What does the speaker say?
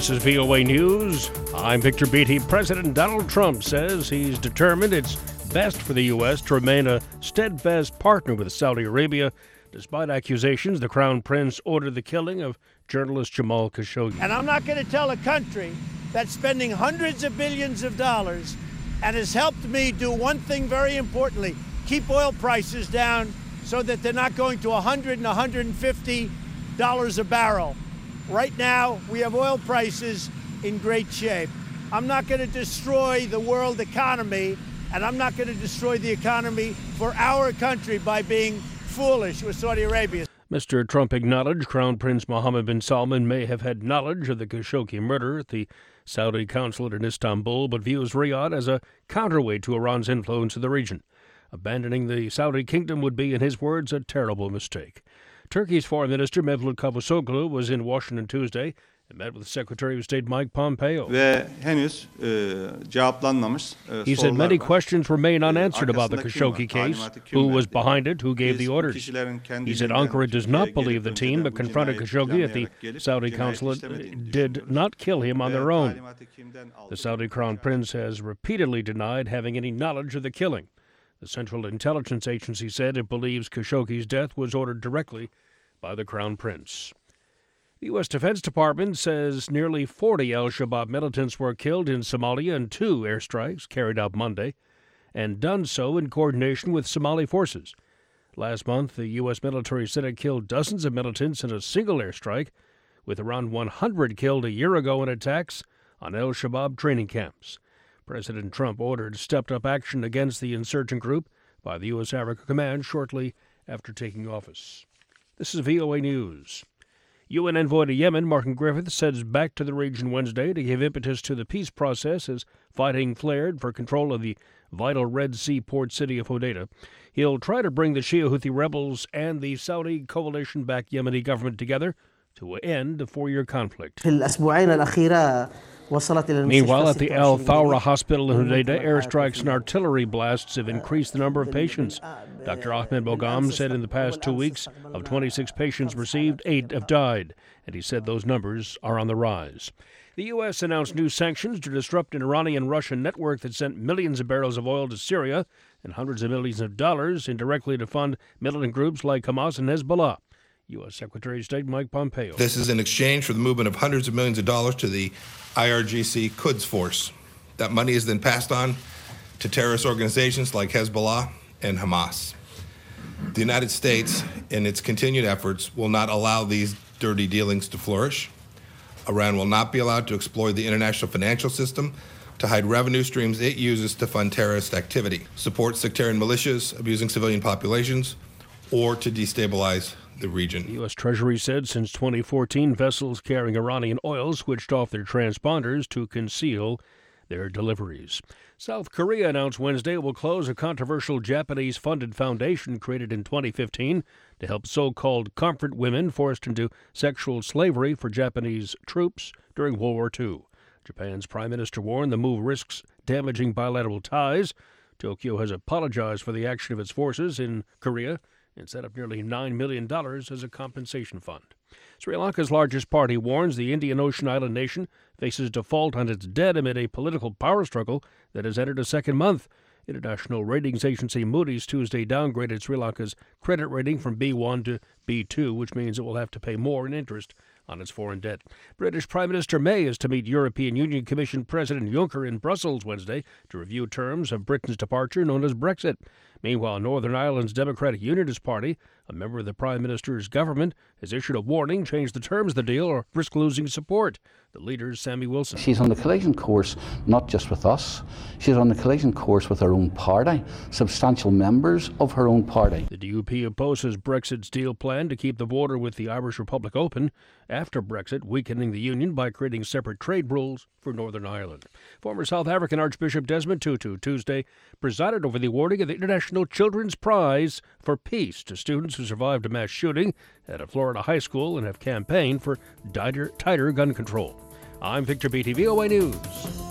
This is VOA News. I'm Victor Beatty. President Donald Trump says he's determined it's best for the U.S. to remain a steadfast partner with Saudi Arabia. Despite accusations, the Crown Prince ordered the killing of journalist Jamal Khashoggi. And I'm not going to tell a country that's spending hundreds of billions of dollars and has helped me do one thing very importantly, keep oil prices down so that they're not going to $100 and $150 a barrel. Right now, we have oil prices in great shape. I'm not going to destroy the world economy, and I'm not going to destroy the economy for our country by being foolish with Saudi Arabia. Mr. Trump acknowledged Crown Prince Mohammed bin Salman may have had knowledge of the Khashoggi murder at the Saudi consulate in Istanbul, but views Riyadh as a counterweight to Iran's influence in the region. Abandoning the Saudi kingdom would be, in his words, a terrible mistake. Turkey's Foreign Minister Mevlut Cavusoglu was in Washington Tuesday and met with Secretary of State Mike Pompeo. He said many questions remain unanswered about the Khashoggi case. Who was behind it? Who gave the orders? He said Ankara does not believe the team that confronted Khashoggi at the Saudi consulate did not kill him on their own. The Saudi Crown Prince has repeatedly denied having any knowledge of the killing. The Central Intelligence Agency said it believes Khashoggi's death was ordered directly by the Crown Prince. The U.S. Defense Department says nearly 40 al-Shabaab militants were killed in Somalia in 2 airstrikes carried out Monday, and done so in coordination with Somali forces. Last month, the U.S. military said it killed dozens of militants in a single airstrike, with around 100 killed a year ago in attacks on al-Shabaab training camps. President Trump ordered stepped-up action against the insurgent group by the U.S. Africa Command shortly after taking office. This is VOA News. UN envoy to Yemen, Martin Griffiths, heads back to the region Wednesday to give impetus to the peace process as fighting flared for control of the vital Red Sea port city of Hodeidah. He'll try to bring the Shia Houthi rebels and the Saudi coalition-backed Yemeni government together to end a 4-year conflict. Meanwhile, at the Al Thawra Hospital in Hodeidah, airstrikes and artillery blasts have increased the number of patients. Dr. Ahmed Bogam said in the past 2 weeks, of 26 patients received, 8 have died, and he said those numbers are on the rise. The U.S. announced new sanctions to disrupt an Iranian-Russian network that sent millions of barrels of oil to Syria and hundreds of millions of dollars indirectly to fund militant groups like Hamas and Hezbollah. U.S. Secretary of State Mike Pompeo. This is in exchange for the movement of hundreds of millions of dollars to the IRGC Quds Force. That money is then passed on to terrorist organizations like Hezbollah and Hamas. The United States, in its continued efforts, will not allow these dirty dealings to flourish. Iran will not be allowed to exploit the international financial system to hide revenue streams it uses to fund terrorist activity, support sectarian militias abusing civilian populations, or to destabilize the region. The U.S. Treasury said since 2014, vessels carrying Iranian oil switched off their transponders to conceal their deliveries. South Korea announced Wednesday it will close a controversial Japanese-funded foundation created in 2015 to help so-called comfort women forced into sexual slavery for Japanese troops during World War II. Japan's prime minister warned the move risks damaging bilateral ties. Tokyo has apologized for the action of its forces in Korea and set up nearly $9 million as a compensation fund. Sri Lanka's largest party warns the Indian Ocean island nation faces default on its debt amid a political power struggle that has entered a second month. International ratings agency Moody's Tuesday downgraded Sri Lanka's credit rating from B1 to B2, which means it will have to pay more in interest on its foreign debt. British Prime Minister May is to meet European Union Commission President Juncker in Brussels Wednesday to review terms of Britain's departure known as Brexit. Meanwhile, Northern Ireland's Democratic Unionist Party, a member of the Prime Minister's government, has issued a warning, change the terms of the deal or risk losing support. The leader's Sammy Wilson. She's on the collision course not just with us, she's on the collision course with her own party, substantial members of her own party. The DUP opposes Brexit's deal plan to keep the border with the Irish Republic open after Brexit, weakening the union by creating separate trade rules for Northern Ireland. Former South African Archbishop Desmond Tutu Tuesday presided over the awarding of the International Children's Prize for Peace to students who survived a mass shooting at a Florida high school and have campaigned for tighter gun control. I'm Victor Beatty, VOA News.